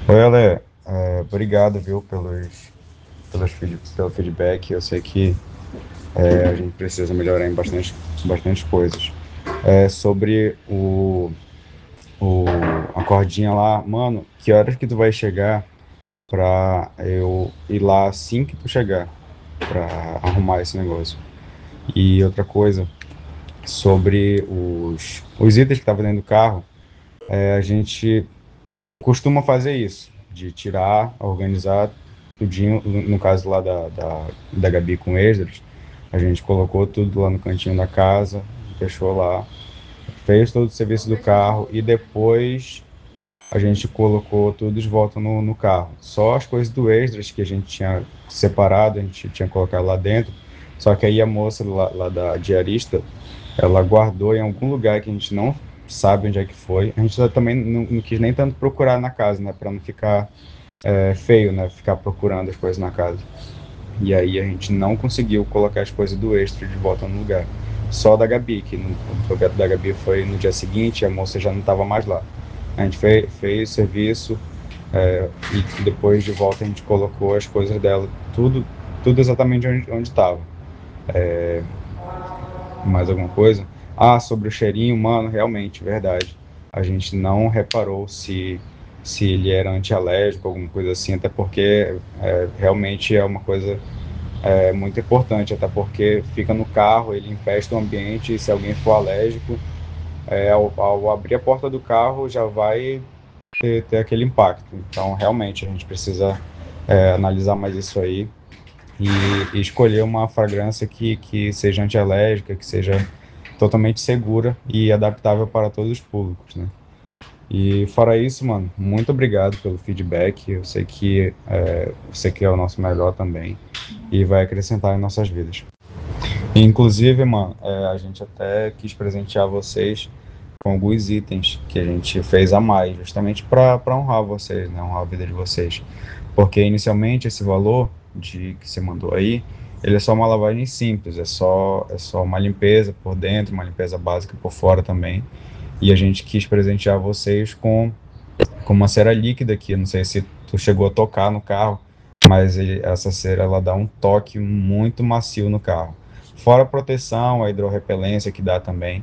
Oi, Ale, obrigado, viu, pelo feedback. Eu sei que a gente precisa melhorar em bastante coisas. Sobre o, a cordinha lá, mano, que horas que tu vai chegar pra eu ir lá assim que tu chegar, pra arrumar esse negócio? E outra coisa, sobre os itens que estavam dentro do carro, a gente costuma fazer isso, de tirar, organizar tudinho, no caso lá da Gabi com Esdras, a gente colocou tudo lá no cantinho da casa, deixou lá, fez todo o serviço do carro e depois a gente colocou tudo de volta no carro. Só as coisas do Esdras que a gente tinha separado, a gente tinha colocado lá dentro, só que aí a moça lá da diarista, ela guardou em algum lugar que a gente não sabe onde é que foi. A gente também não quis nem tanto procurar na casa, né, para não ficar feio, né, ficar procurando as coisas na casa. E aí a gente não conseguiu colocar as coisas do extra de volta no lugar. Só da Gabi, que o projeto da Gabi foi no dia seguinte, a moça já não estava mais lá. A gente fez o serviço e depois de volta a gente colocou as coisas dela, tudo exatamente onde estava. Mais alguma coisa? Ah, sobre o cheirinho, mano, realmente, verdade. A gente não reparou se ele era antialérgico, alguma coisa assim, até porque realmente é uma coisa muito importante, até porque fica no carro, ele empesta o ambiente, e se alguém for alérgico, ao abrir a porta do carro já vai ter aquele impacto. Então, realmente, a gente precisa analisar mais isso aí e escolher uma fragrância que seja antialérgica, que seja totalmente segura e adaptável para todos os públicos, né? E fora isso, mano, muito obrigado pelo feedback. Eu sei que você quer o nosso melhor também e vai acrescentar em nossas vidas. E, inclusive, mano, a gente até quis presentear vocês com alguns itens que a gente fez a mais, justamente para honrar vocês, né? Honrar a vida de vocês. Porque inicialmente esse valor que você mandou aí, ele é só uma lavagem simples, é só uma limpeza por dentro, uma limpeza básica por fora também. E a gente quis presentear vocês com uma cera líquida aqui. Eu não sei se tu chegou a tocar no carro, mas essa cera ela dá um toque muito macio no carro. Fora a proteção, a hidrorrepelência que dá também,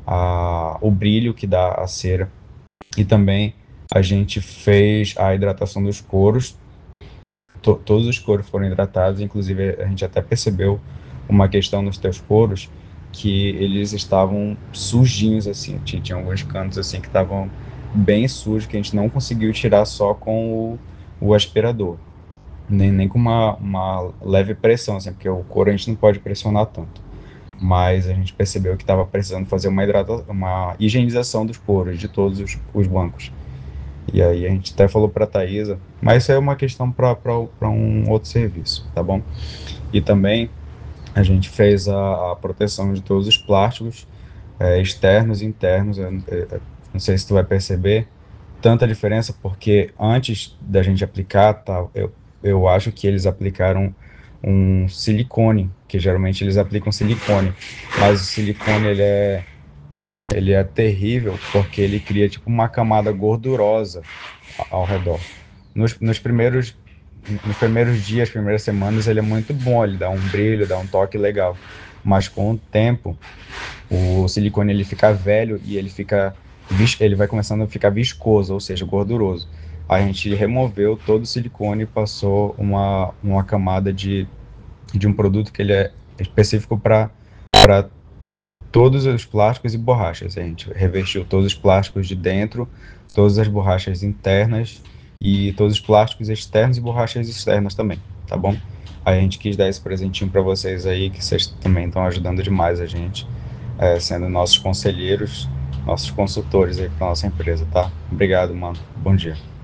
o brilho que dá a cera. E também a gente fez a hidratação dos coros. Todos os coros foram hidratados, inclusive a gente até percebeu uma questão nos teus coros que eles estavam sujinhos assim, tinha alguns cantos assim que estavam bem sujos que a gente não conseguiu tirar só com o aspirador, nem com uma leve pressão, assim, porque o couro a gente não pode pressionar tanto. Mas a gente percebeu que estava precisando fazer uma higienização dos coros de todos os bancos. E aí a gente até falou para a Thaisa, mas isso é uma questão para um outro serviço, tá bom? E também a gente fez a proteção de todos os plásticos, externos e internos. Eu não sei se tu vai perceber tanta diferença, porque antes da gente aplicar, tá, eu acho que eles aplicaram um silicone, que geralmente eles aplicam silicone, mas o silicone ele é terrível porque ele cria tipo uma camada gordurosa ao redor. Nos primeiros dias, primeiras semanas, ele é muito bom, ele dá um brilho, dá um toque legal. Mas com o tempo, o silicone ele fica velho e ele vai começando a ficar viscoso, ou seja, gorduroso. A gente removeu todo o silicone e passou uma camada de um produto que ele é específico para todos os plásticos e borrachas. A gente revestiu todos os plásticos de dentro, todas as borrachas internas e todos os plásticos externos e borrachas externas também, tá bom? A gente quis dar esse presentinho para vocês aí, que vocês também estão ajudando demais a gente, sendo nossos conselheiros, nossos consultores aí para nossa empresa, tá? Obrigado, mano. Bom dia.